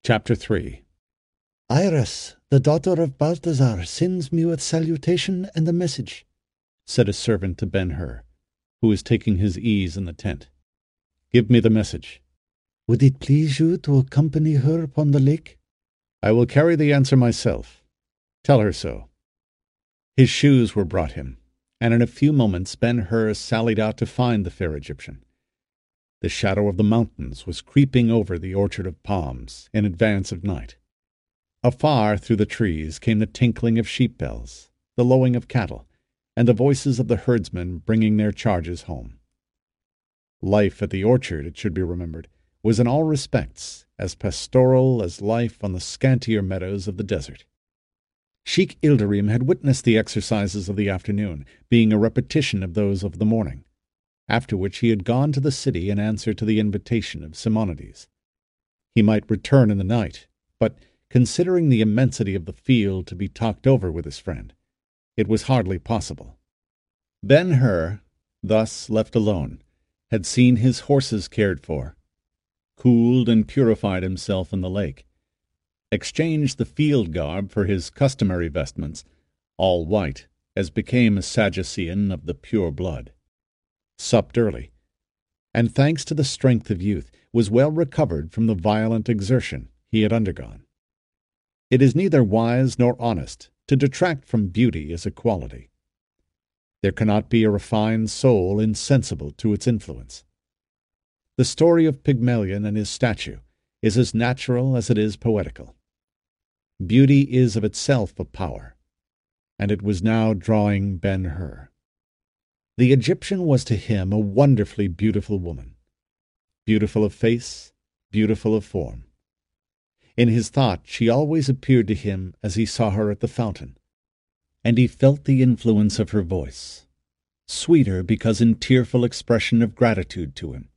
Chapter 3. "Iris, the daughter of Balthazar, sends me with salutation and a message," said a servant to Ben-Hur, who was taking his ease in the tent. "Give me the message." "Would it please you to accompany her upon the lake?" "I will carry the answer myself. Tell her so." His shoes were brought him, and in a few moments Ben-Hur sallied out to find the fair Egyptian. The shadow of the mountains was creeping over the orchard of palms in advance of night. Afar through the trees came the tinkling of sheep bells, the lowing of cattle, and the voices of the herdsmen bringing their charges home. Life at the orchard, it should be remembered, was in all respects as pastoral as life on the scantier meadows of the desert. Sheikh Ilderim had witnessed the exercises of the afternoon, being a repetition of those of the morning, after which he had gone to the city in answer to the invitation of Simonides. He might return in the night, but considering the immensity of the field to be talked over with his friend, it was hardly possible. Ben-Hur, thus left alone, had seen his horses cared for, cooled and purified himself in the lake, exchanged the field garb for his customary vestments, all white, as became a Sadducean of the pure blood, supped early, and, thanks to the strength of youth, was well recovered from the violent exertion he had undergone. It is neither wise nor honest to detract from beauty as a quality. There cannot be a refined soul insensible to its influence. The story of Pygmalion and his statue is as natural as it is poetical. Beauty is of itself a power, and it was now drawing Ben-Hur. The Egyptian was to him a wonderfully beautiful woman, beautiful of face, beautiful of form. In his thought she always appeared to him as he saw her at the fountain, and he felt the influence of her voice, sweeter because in tearful expression of gratitude to him,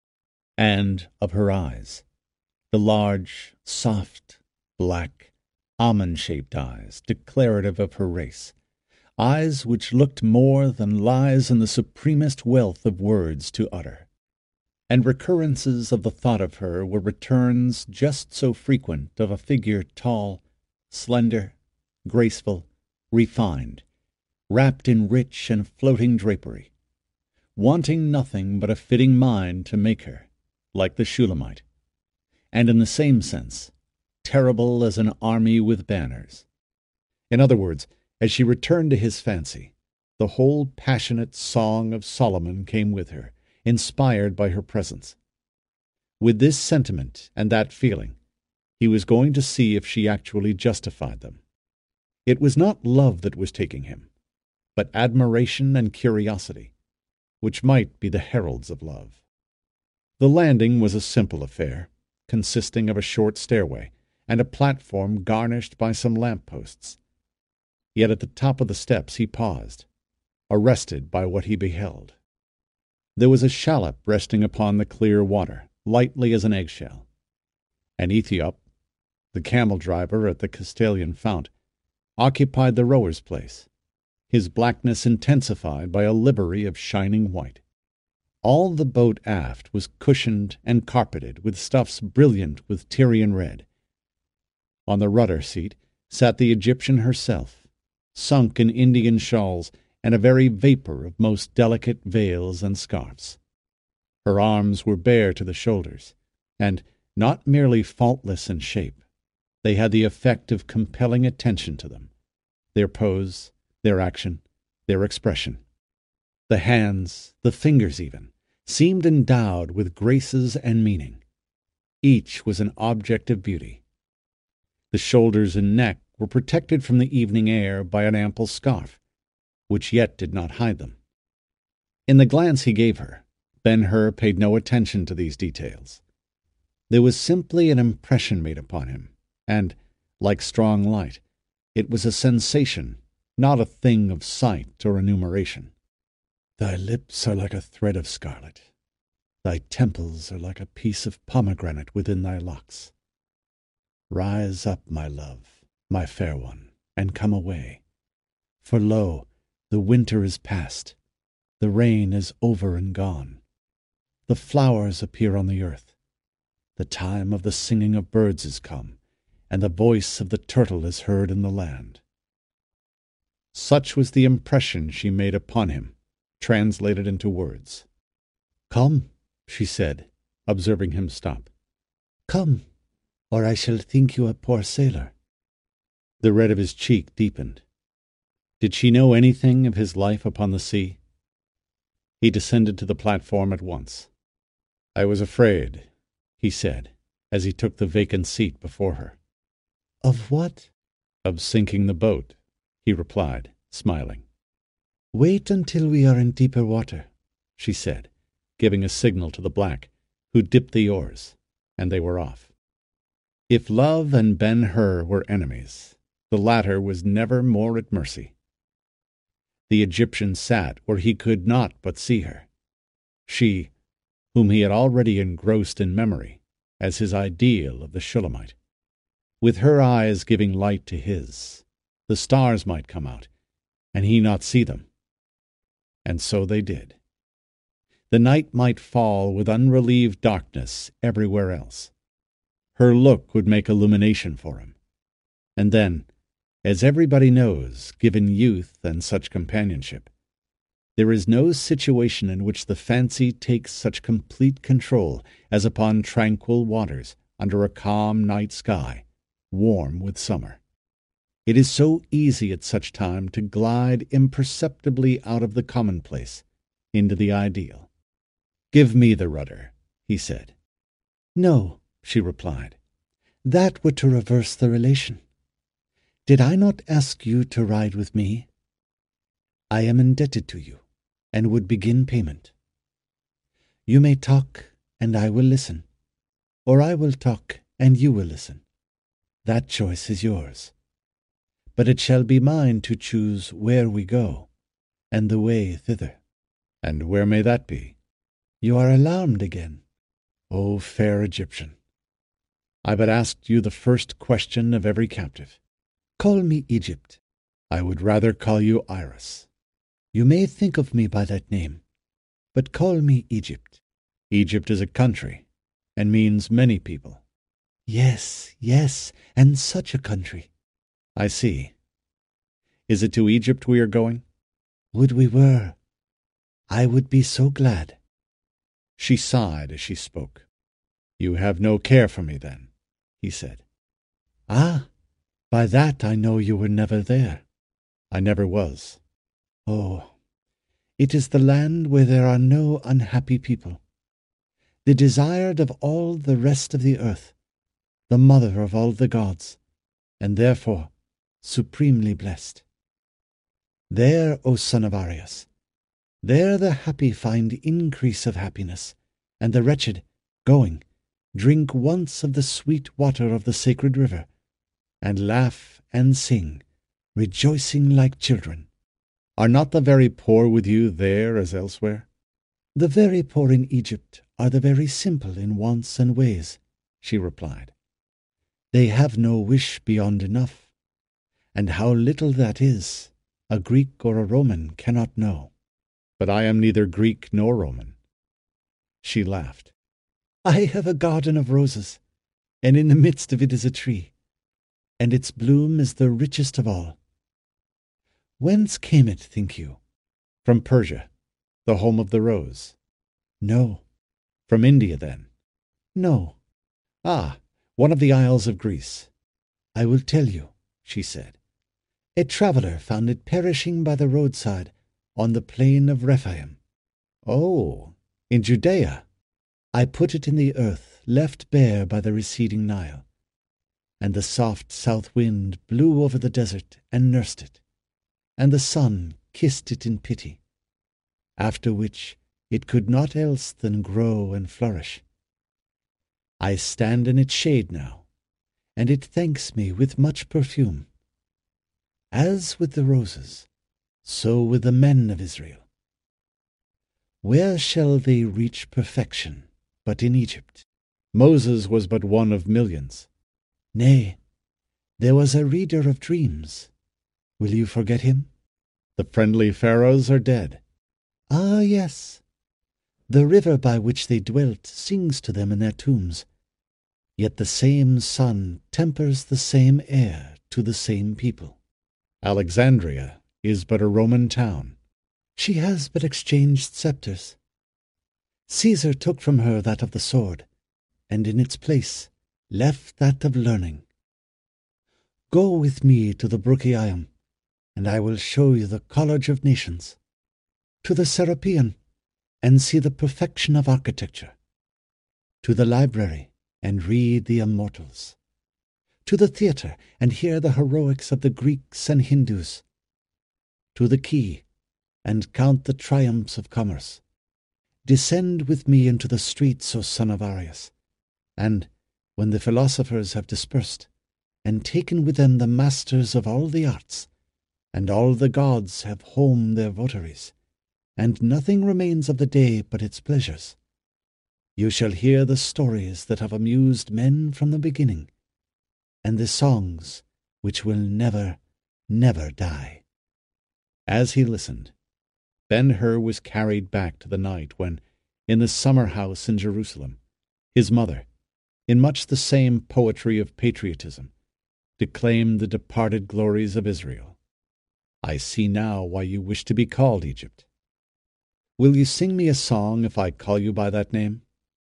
and of her eyes, the large, soft, black, almond-shaped eyes, declarative of her race, eyes which looked more than lies in the supremest wealth of words to utter. And recurrences of the thought of her were returns just so frequent of a figure tall, slender, graceful, refined, wrapped in rich and floating drapery, wanting nothing but a fitting mind to make her, like the Shulamite, and in the same sense, terrible as an army with banners. In other words, as she returned to his fancy, the whole passionate song of Solomon came with her, inspired by her presence. With this sentiment and that feeling, he was going to see if she actually justified them. It was not love that was taking him, but admiration and curiosity, which might be the heralds of love. The landing was a simple affair, consisting of a short stairway and a platform garnished by some lamp-posts. Yet at the top of the steps he paused, arrested by what he beheld. There was a shallop resting upon the clear water, lightly as an eggshell. An Ethiop, the camel-driver at the Castalian fount, occupied the rower's place, his blackness intensified by a livery of shining white. All the boat aft was cushioned and carpeted with stuffs brilliant with Tyrian red. On the rudder seat sat the Egyptian herself, sunk in Indian shawls and a very vapour of most delicate veils and scarfs. Her arms were bare to the shoulders, and, not merely faultless in shape, they had the effect of compelling attention to them, their pose, their action, their expression. The hands, the fingers even, seemed endowed with graces and meaning. Each was an object of beauty. The shoulders and neck were protected from the evening air by an ample scarf, which yet did not hide them. In the glance he gave her, Ben-Hur paid no attention to these details. There was simply an impression made upon him, and, like strong light, it was a sensation, not a thing of sight or enumeration. "Thy lips are like a thread of scarlet. Thy temples are like a piece of pomegranate within thy locks. Rise up, my love, my fair one, and come away. For lo, the winter is past, the rain is over and gone. The flowers appear on the earth. The time of the singing of birds is come, and the voice of the turtle is heard in the land. Such was the impression she made upon him, translated into words. "Come," she said, observing him stop. "Come, or I shall think you a poor sailor." The red of his cheek deepened. Did she know anything of his life upon the sea? He descended to the platform at once. "I was afraid," he said, as he took the vacant seat before her. "Of what?" "Of sinking the boat," he replied, smiling. "Wait until we are in deeper water," she said, giving a signal to the black, who dipped the oars, and they were off. If Love and Ben-Hur were enemies, the latter was never more at mercy. The Egyptian sat where he could not but see her. She, whom he had already engrossed in memory as his ideal of the Shulamite. With her eyes giving light to his, the stars might come out, and he not see them. And so they did. The night might fall with unrelieved darkness everywhere else. Her look would make illumination for him. And then, as everybody knows, given youth and such companionship, there is no situation in which the fancy takes such complete control as upon tranquil waters under a calm night sky, warm with summer. It is so easy at such time to glide imperceptibly out of the commonplace into the ideal. "Give me the rudder," he said. "No," she replied. "That were to reverse the relation. Did I not ask you to ride with me? I am indebted to you, and would begin payment. You may talk, and I will listen, or I will talk, and you will listen. That choice is yours. But it shall be mine to choose where we go, and the way thither." "And where may that be?" "You are alarmed again." "O fair Egyptian, I but asked you the first question of every captive." "Call me Egypt." "I would rather call you Iris." "You may think of me by that name, but call me Egypt." "Egypt is a country, and means many people." "Yes, yes, and such a country." "I see. Is it to Egypt we are going?" "Would we were! I would be so glad." She sighed as she spoke. "You have no care for me, then," he said. "Ah, by that I know you were never there." "I never was." "Oh, it is the land where there are no unhappy people. The desired of all the rest of the earth, the mother of all the gods, and therefore supremely blessed. There, O son of Arias, there the happy find increase of happiness, and the wretched, going, drink once of the sweet water of the sacred river, and laugh and sing, rejoicing like children." "Are not the very poor with you there as elsewhere?" "The very poor in Egypt are the very simple in wants and ways," she replied. "They have no wish beyond enough, and how little that is, a Greek or a Roman cannot know." "But I am neither Greek nor Roman." She laughed. "I have a garden of roses, and in the midst of it is a tree, and its bloom is the richest of all. Whence came it, think you?" "From Persia, the home of the rose." "No." "From India, then?" "No." "Ah, one of the isles of Greece." "I will tell you," she said. "A traveller found it perishing by the roadside on the plain of Rephaim." "Oh, in Judea." "I put it in the earth, left bare by the receding Nile, and the soft south wind blew over the desert and nursed it, and the sun kissed it in pity, after which it could not else than grow and flourish. I stand in its shade now, and it thanks me with much perfume. As with the roses, so with the men of Israel. Where shall they reach perfection but in Egypt?" "Moses was but one of millions." "Nay, there was a reader of dreams. Will you forget him?" "The friendly pharaohs are dead." "Ah, yes. The river by which they dwelt sings to them in their tombs, Yet the same sun tempers the same air to the same people. Alexandria is but a Roman town. She has but exchanged sceptres. Caesar took from her that of the sword, and in its place left that of learning. Go with me to the Brucheium, and I will show you the College of Nations, to the Serapeum, and see the perfection of architecture, to the library, and read the immortals, to the theatre, and hear the heroics of the Greeks and Hindus, to the quay, and count the triumphs of commerce. Descend with me into the streets, O son of Arius, and, when the philosophers have dispersed, and taken with them the masters of all the arts, and all the gods have home their votaries, and nothing remains of the day but its pleasures, you shall hear the stories that have amused men from the beginning, and the songs which will never, never die. As he listened, Ben-Hur was carried back to the night when, in the summer house in Jerusalem, his mother, in much the same poetry of patriotism, declaimed the departed glories of Israel. I see now why you wish to be called Egypt. Will you sing me a song if I call you by that name?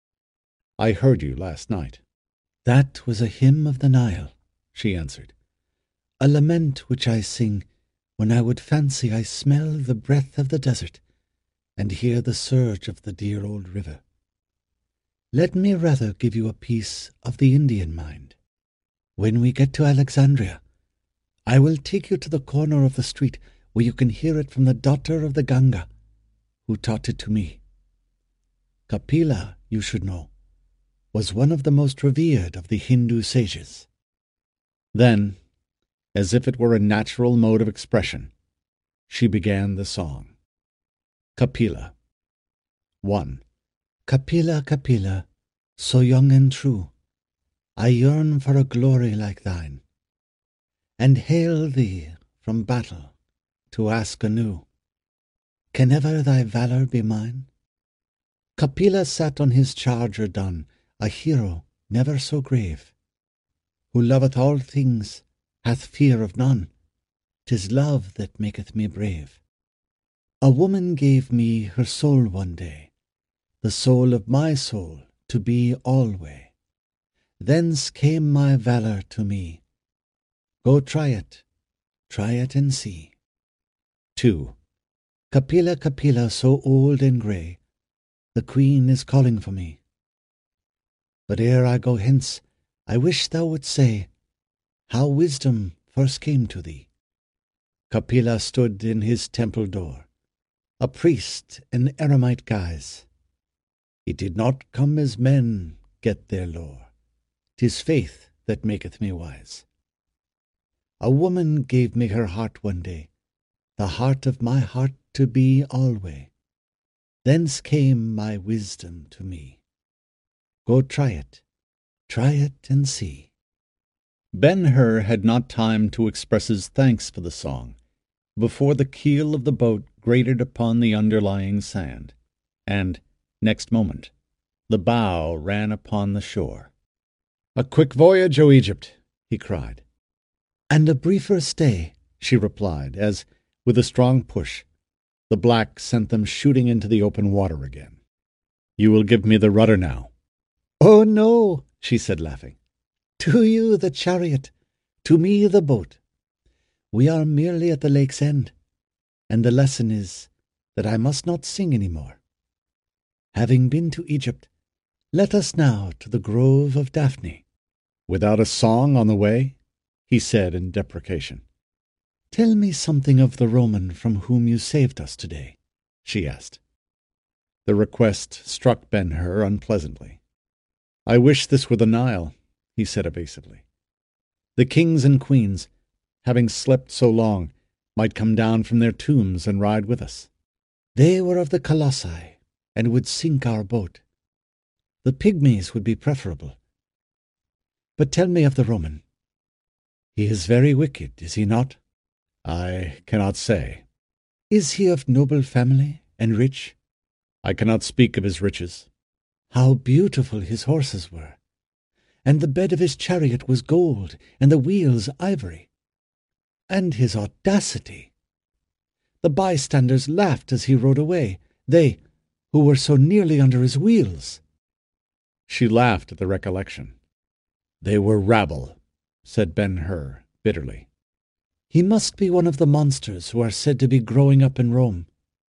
I heard you last night. That was a hymn of the Nile, she answered. A lament which I sing when I would fancy I smell the breath of the desert and hear the surge of the dear old river. Let me rather give you a piece of the Indian mind. When we get to Alexandria, I will take you to the corner of the street where you can hear it from the daughter of the Ganga, who taught it to me. Kapila, you should know, was one of the most revered of the Hindu sages. Then, as if it were a natural mode of expression, she began the song. Kapila. 1. Kapila, Kapila, so young and true, I yearn for a glory like thine, and hail thee from battle to ask anew, can ever thy valour be mine? Kapila sat on his charger dun, a hero never so grave, who loveth all things, hath fear of none, 'tis love that maketh me brave. A woman gave me her soul one day, the soul of my soul to be alway. Thence came my valour to me. Go try it and see. 2. Kapila, Kapila, so old and grey, the queen is calling for me. But ere I go hence, I wish thou wouldst say how wisdom first came to thee. Kapila stood in his temple door, a priest in eremite guise. He did not come as men get their lore, 'tis faith that maketh me wise. A woman gave me her heart one day, the heart of my heart to be alway. Thence came my wisdom to me. Go try it and see. Ben-Hur had not time to express his thanks for the song before the keel of the boat grated upon the underlying sand, and, next moment, the bow ran upon the shore. "A quick voyage, O Egypt!" he cried. "And a briefer stay," she replied, as, with a strong push, the black sent them shooting into the open water again. "You will give me the rudder now." "Oh, no," she said, laughing. "To you the chariot, to me the boat. We are merely at the lake's end, and the lesson is that I must not sing any more. Having been to Egypt, let us now to the grove of Daphne." "Without a song on the way?" he said in deprecation. "Tell me something of the Roman from whom you saved us today," she asked. The request struck Ben-Hur unpleasantly. "I wish this were the Nile," he said evasively. "The kings and queens, having slept so long, might come down from their tombs and ride with us." "They were of the Colossi, and would sink our boat. The pygmies would be preferable. But tell me of the Roman. He is very wicked, is he not?" "I cannot say." "Is he of noble family and rich?" "I cannot speak of his riches." "How beautiful his horses were! and the bed of his chariot was gold, and the wheels ivory. And his audacity! The bystanders laughed as he rode away, they, who were so nearly under his wheels. She laughed at the recollection. "They were rabble," said Ben-Hur bitterly. "He must be one of the monsters who are said to be growing up in Rome.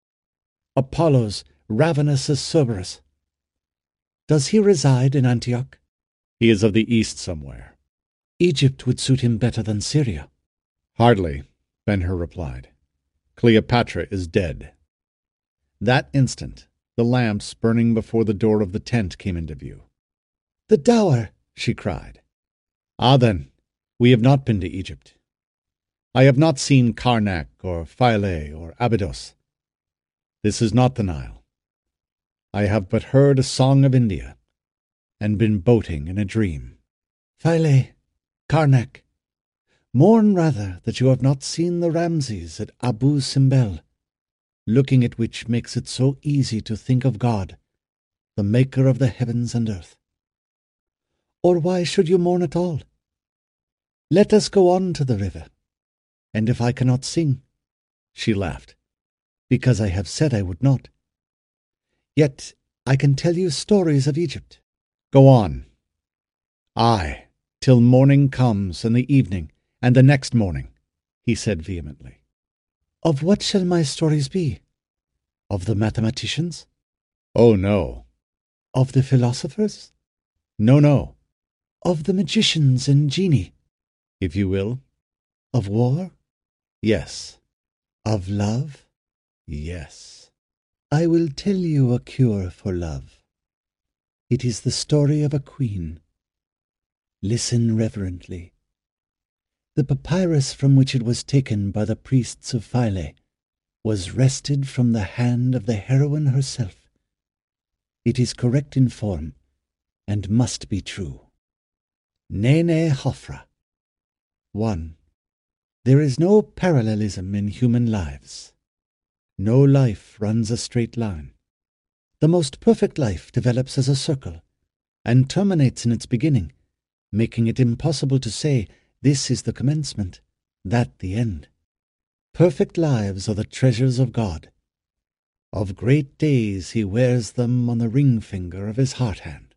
Apollos ravenous as Cerberus. Does he reside in Antioch?" "He is of the east somewhere." "Egypt would suit him better than Syria." "Hardly," Ben-Hur replied. "Cleopatra is dead." That instant, the lamps burning before the door of the tent came into view. "The dower!" she cried. "Ah, then, we have not been to Egypt. I have not seen Karnak or Philae or Abydos. This is not the Nile. I have but heard a song of India, and been boating in a dream." "Philae, Karnak. Mourn rather that you have not seen the Ramses at Abu Simbel, looking at which makes it so easy to think of God, the maker of the heavens and earth. Or why should you mourn at all? Let us go on to the river, and if I cannot sing," she laughed, "because I have said I would not, yet I can tell you stories of Egypt." "Go on." "Aye, till morning comes, and the evening, and the next morning," he said vehemently. "Of what shall my stories be? Of the mathematicians? "Oh, no." Of the philosophers? "No, no." Of the magicians and genii? "If you will." Of war? "Yes." Of love? "Yes." I will tell you a cure for love. It is the story of a queen. Listen reverently. The papyrus from which it was taken by the priests of Philae was wrested from the hand of the heroine herself. It is correct in form, and must be true. Nene Hofra. 1. There is no parallelism in human lives. No life runs a straight line. The most perfect life develops as a circle, and terminates in its beginning, making it impossible to say, this is the commencement, that the end. Perfect lives are the treasures of God. Of great days he wears them on the ring finger of his heart hand.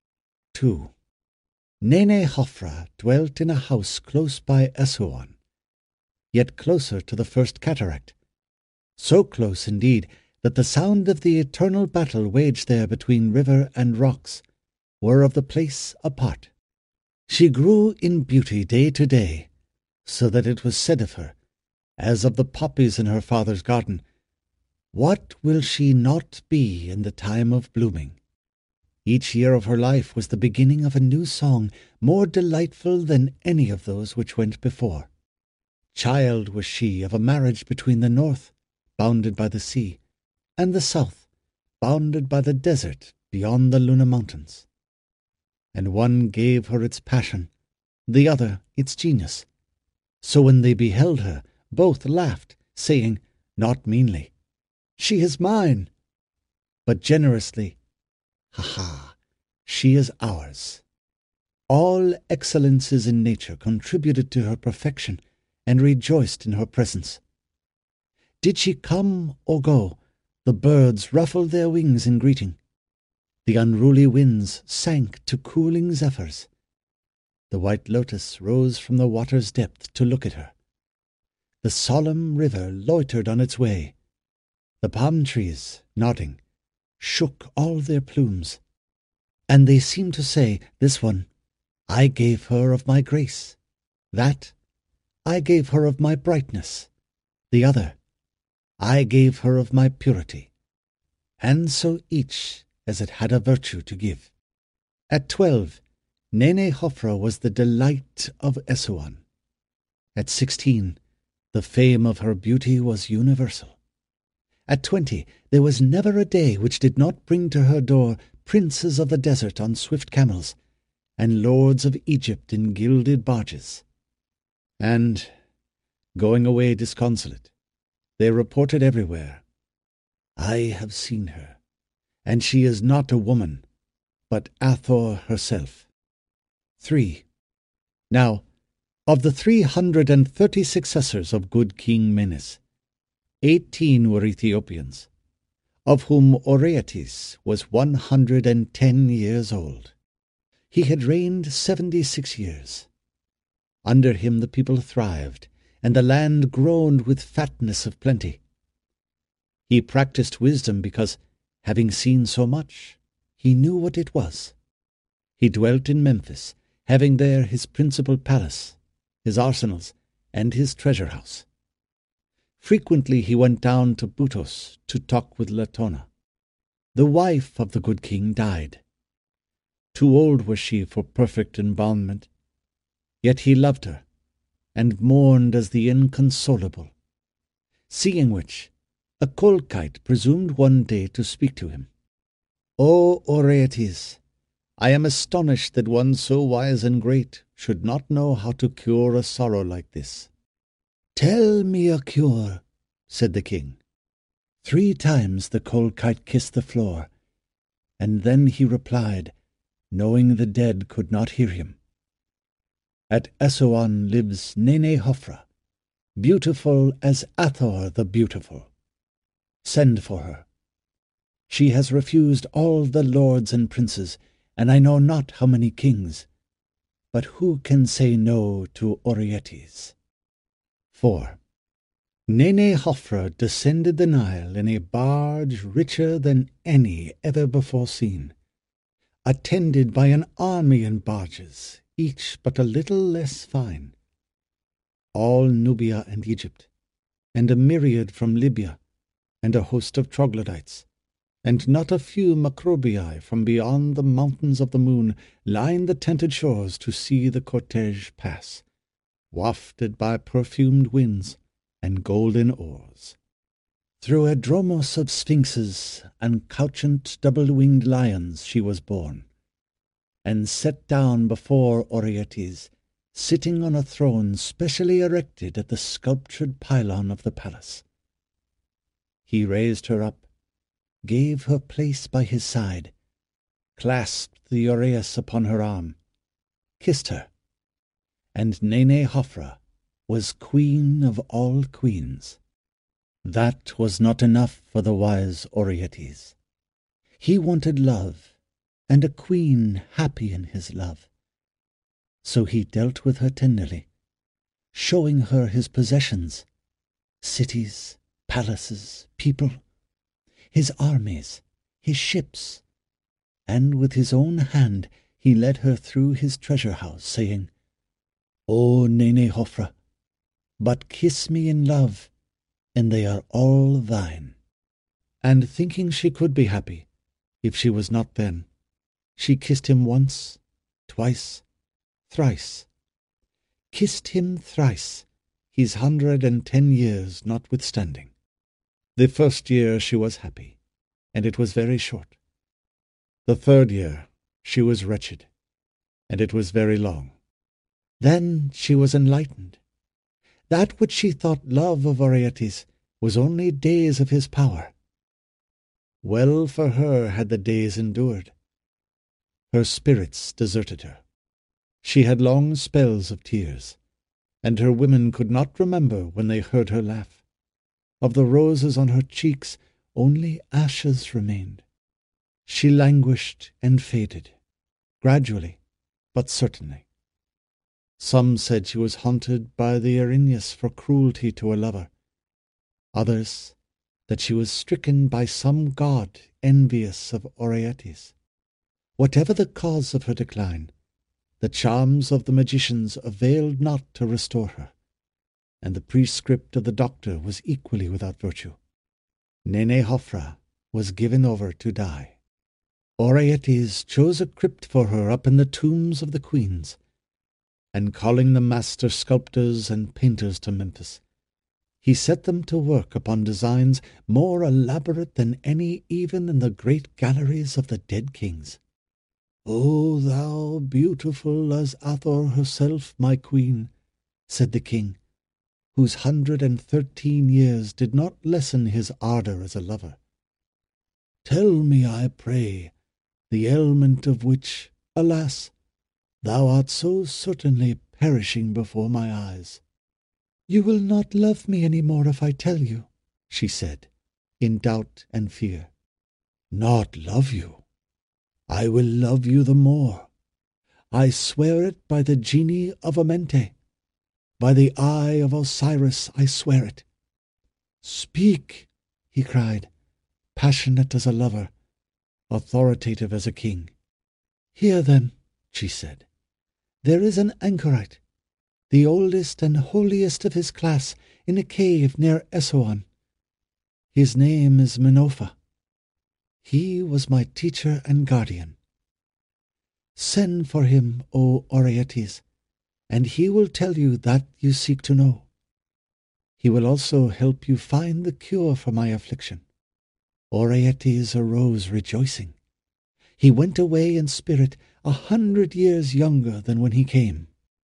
2. Nene Hofra dwelt in a house close by Assuan, yet closer to the first cataract, so close indeed that the sound of the eternal battle waged there between river and rocks were of the place a part. She grew in beauty day to day, so that it was said of her, as of the poppies in her father's garden, what will she not be in the time of blooming? Each year of her life was the beginning of a new song, more delightful than any of those which went before. Child was she of a marriage between the north, bounded by the sea, and the south, bounded by the desert beyond the Luna Mountains. And one gave her its passion, the other its genius. So when they beheld her, both laughed, saying, not meanly, she is mine, but generously, ha ha, she is ours. All excellences in nature contributed to her perfection, and rejoiced in her presence. Did she come or go, the birds ruffled their wings in greeting. The unruly winds sank to cooling zephyrs. The white lotus rose from the water's depth to look at her. The solemn river loitered on its way. The palm trees, nodding, shook all their plumes. And they seemed to say, this one, I gave her of my grace. That, I gave her of my brightness. The other, I gave her of my purity. And so each as it had a virtue to give. At 12, Nene Hofra was the delight of Assuan. At 16, the fame of her beauty was universal. At 20, there was never a day which did not bring to her door princes of the desert on swift camels, and lords of Egypt in gilded barges. And, going away disconsolate, they reported everywhere, I have seen her, and she is not a woman, but Hathor herself. 3. Now, of the 330 successors of good King Menes, 18 were Ethiopians, of whom Oreates was 110 years old. He had reigned 76 years. Under him the people thrived, and the land groaned with fatness of plenty. He practiced wisdom because, having seen so much, he knew what it was. He dwelt in Memphis, having there his principal palace, his arsenals, and his treasure house. Frequently he went down to Butos to talk with Latona. The wife of the good king died. Too old was she for perfect embalmment, yet he loved her, and mourned as the inconsolable. Seeing which, a Colchite presumed one day to speak to him. O Oreates, I am astonished that one so wise and great should not know how to cure a sorrow like this. Tell me a cure, said the king. 3 times the Colchite kissed the floor, and then he replied, knowing the dead could not hear him. At Assuan lives Nene Hofra, beautiful as Athor the Beautiful. Send for her. She has refused all the lords and princes, and I know not how many kings. But who can say no to Oreates? 4. Nene Hofra descended the Nile in a barge richer than any ever before seen, attended by an army in barges, each but a little less fine. All Nubia and Egypt, and a myriad from Libya, and a host of troglodytes, and not a few Macrobii from beyond the mountains of the moon line the tented shores to see the cortege pass, wafted by perfumed winds and golden oars. Through a dromos of sphinxes and couchant double-winged lions she was borne, and set down before Oreates, sitting on a throne specially erected at the sculptured pylon of the palace. He raised her up, gave her place by his side, clasped the uraeus upon her arm, kissed her, and Nene Hofra was queen of all queens. That was not enough for the wise Oreates. He wanted love, and a queen happy in his love. So he dealt with her tenderly, showing her his possessions, cities, palaces, people, his armies, his ships, and with his own hand he led her through his treasure house, saying, O Nene Hofra, but kiss me in love, and they are all thine. And thinking she could be happy, if she was not then, she kissed him once, twice, thrice. Kissed him thrice, his 110 years notwithstanding. The first year she was happy, and it was very short. The 3rd year she was wretched, and it was very long. Then she was enlightened. That which she thought love of Oreates was only days of his power. Well for her had the days endured. Her spirits deserted her. She had long spells of tears, and her women could not remember when they heard her laugh. Of the roses on her cheeks only ashes remained. She languished and faded, gradually, but certainly. Some said she was haunted by the Erinyes for cruelty to a lover. Others, that she was stricken by some god envious of Oreates. Whatever the cause of her decline, the charms of the magicians availed not to restore her, and the prescript of the doctor was equally without virtue. Nene Hofra was given over to die. Oreates chose a crypt for her up in the tombs of the queens, and calling the master sculptors and painters to Memphis, he set them to work upon designs more elaborate than any even in the great galleries of the dead kings. O thou beautiful as Athor herself, my queen, said the king, whose 113 years did not lessen his ardour as a lover. Tell me, I pray, the ailment of which, alas, Thou art so certainly perishing before my eyes. You will not love me any more if I tell you, she said, in doubt and fear. Not love you? I will love you the more. I swear it by the genie of Amente. By the eye of Osiris I swear it. Speak, he cried, passionate as a lover, authoritative as a king. Here then, she said, there is an anchorite, the oldest and holiest of his class, in a cave near Essoan. His name is Menofa. He was my teacher and guardian. Send for him, O Oreates, and he will tell you that you seek to know. He will also help you find the cure for my affliction. Oreates arose rejoicing. He went away in spirit 100 years younger than when he came.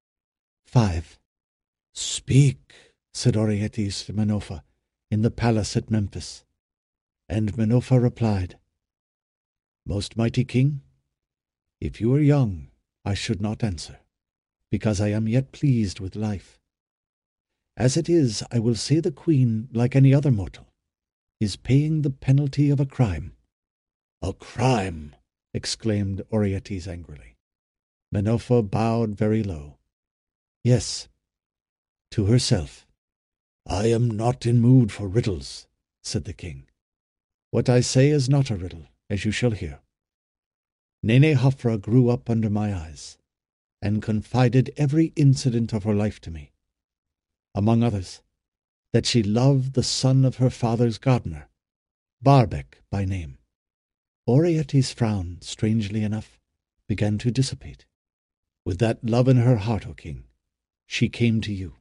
5. Speak, said Oreates to Menofa, in the palace at Memphis. And Menofa replied, Most mighty king, if you were young, I should not answer, because I am yet pleased with life. As it is, I will say the queen, like any other mortal, is paying the penalty of a crime. A crime! Exclaimed Oreates angrily. Menofa bowed very low. Yes, to herself. I am not in mood for riddles, said the king. What I say is not a riddle, as you shall hear. Nene-Hofra grew up under my eyes, and confided every incident of her life to me. Among others, that she loved the son of her father's gardener, Barbec by name. Oreates' frown, strangely enough, began to dissipate. With that love in her heart, O king, she came to you.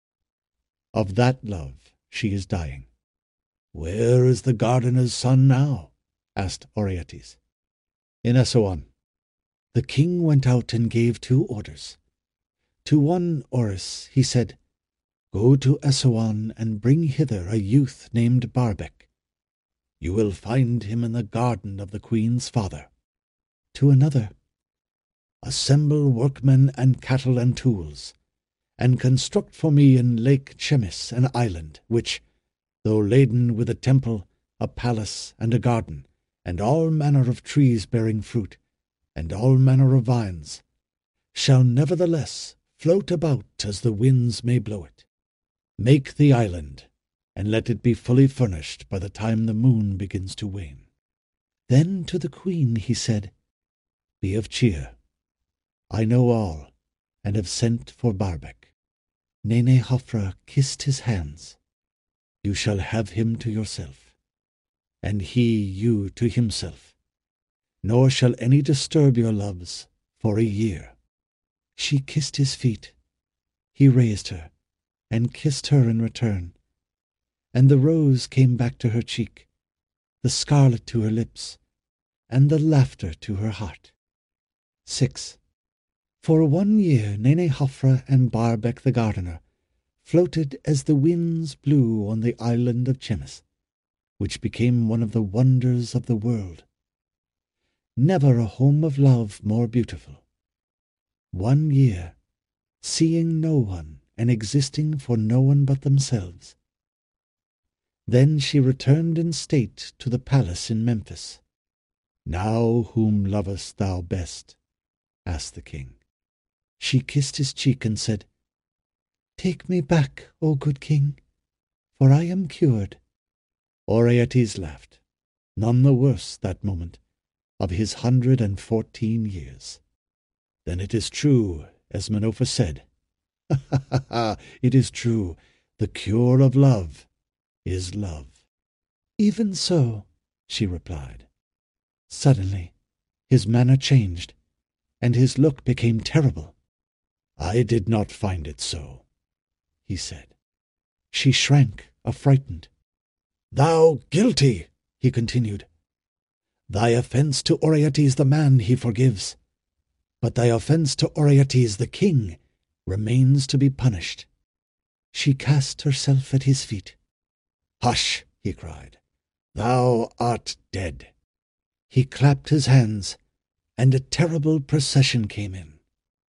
Of that love she is dying. Where is the gardener's son now? Asked Oreates. In Essoan. The king went out and gave 2 orders. To one Oris he said, Go to Essoan and bring hither a youth named Barbec. You will find him in the garden of the queen's father. To another, Assemble workmen and cattle and tools, and construct for me in Lake Chemis an island, which, though laden with a temple, a palace, and a garden, and all manner of trees bearing fruit, and all manner of vines, shall nevertheless float about as the winds may blow it. Make the island, and let it be fully furnished by the time the moon begins to wane. Then to the queen he said, Be of cheer. I know all, and have sent for Barbec. Nene-Hofra kissed his hands. You shall have him to yourself, and he you to himself, nor shall any disturb your loves for a year. She kissed his feet. He raised her, and kissed her in return, and the rose came back to her cheek, the scarlet to her lips, and the laughter to her heart. 6. For 1 year Nene-Hofra and Barbec the gardener floated as the winds blew on the island of Chemis, which became one of the wonders of the world. Never a home of love more beautiful. 1 year, seeing no one and existing for no one but themselves. Then she returned in state to the palace in Memphis. Now whom lovest thou best? Asked the king. She kissed his cheek and said, Take me back, O good king, for I am cured. Oreates laughed, none the worse that moment of his 114 years. Then it is true, as Menofa said. It is true, the cure of love is love. Even so, she replied. Suddenly, his manner changed, and his look became terrible. I did not find it so, he said. She shrank, affrighted. Thou guilty, he continued. Thy offence to Oreates the man he forgives, but thy offence to Oreates the king remains to be punished. She cast herself at his feet. Hush, he cried. Thou art dead. He clapped his hands, and a terrible procession came in.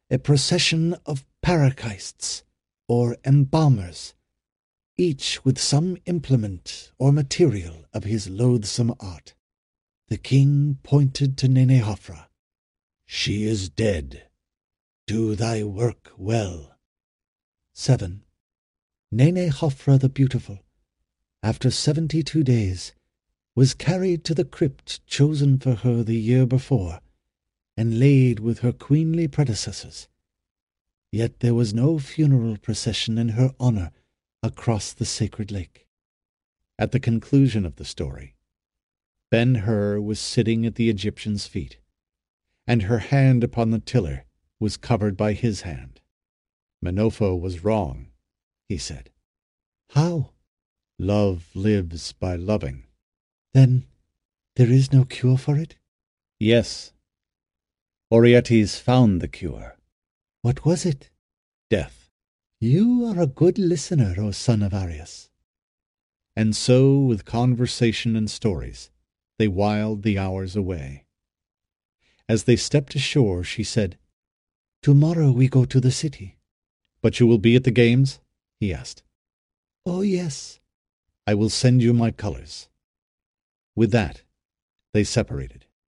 a procession of parachysts, or embalmers, each with some implement or material of his loathsome art. The king pointed to Nenehafra. "She is dead. Do thy work well." 7. Nenehafra the Beautiful, after 72 days, was carried to the crypt chosen for her the year before, and laid with her queenly predecessors. Yet there was no funeral procession in her honor across the sacred lake. At the conclusion of the story, Ben-Hur was sitting at the Egyptian's feet, and her hand upon the tiller was covered by his hand. Menopho was wrong, he said. How? Love lives by loving. Then there is no cure for it? Yes. Oretes found the cure. What was it? Death. You are a good listener, O son of Arius. And so, with conversation and stories, they whiled the hours away. As they stepped ashore, she said, "Tomorrow we go to the city." "But you will be at the games?" he asked. "Oh, yes." "I will send you my colors." With that, they separated.